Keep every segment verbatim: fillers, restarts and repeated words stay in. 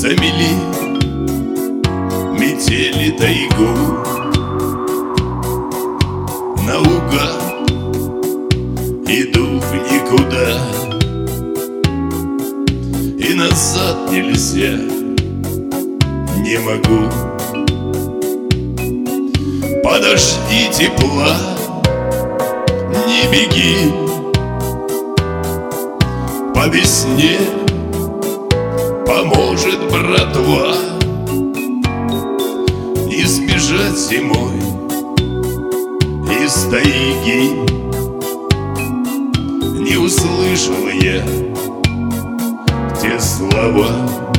Замели метели тайгу, наугад иду в никуда, и назад нельзя, не могу. Подожди тепла, не беги, по весне поможет братва. Избежать зимой из тайги. Не услышал я те слова.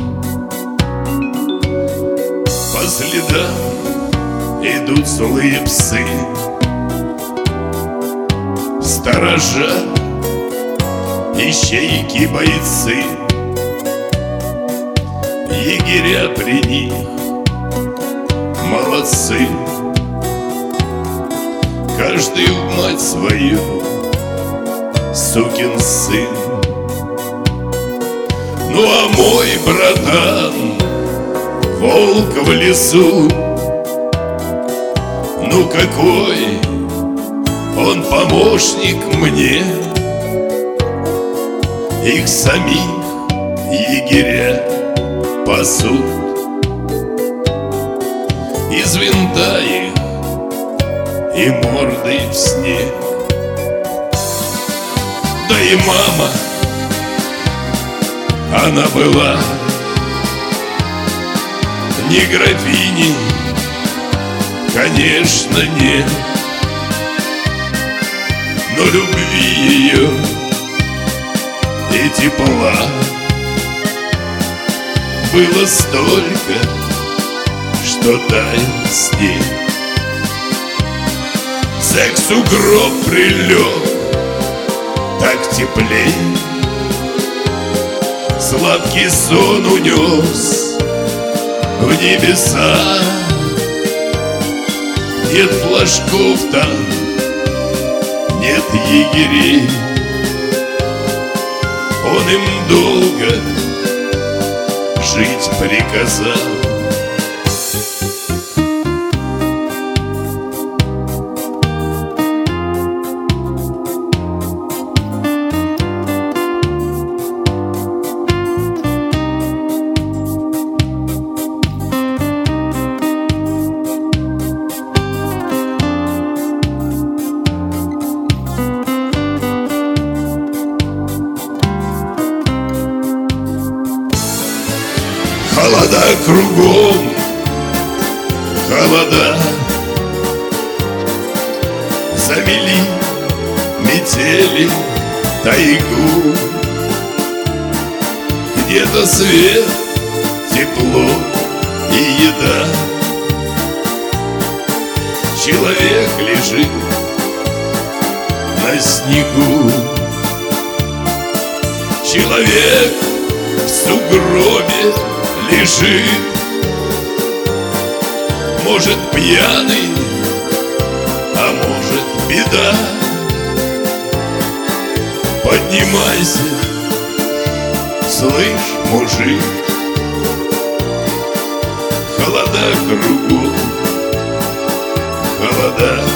По следам идут злые псы, сторожа, ищейки, бойцы. Егеря при них молодцы. Каждый в мать свою сукин сын. Ну а мой братан, волк в лесу, ну какой он помощник мне. Их самих егеря пасут, из винта их и мордой в снег. Да и мама, она была не графиней, конечно, нет, но любви ее и тепла было столько, что таял снег. Сексу гроб прилег, так теплей, сладкий сон унес в небеса. Нет флажков там, нет егерей. Он им долго жить приказал. Холода кругом, холода. Замели метели тайгу. Где-то свет, тепло и еда. Человек лежит на снегу. Человек в сугробе лежит, может пьяный, а может беда. Поднимайся, слышь, мужик, холода кругом, холода.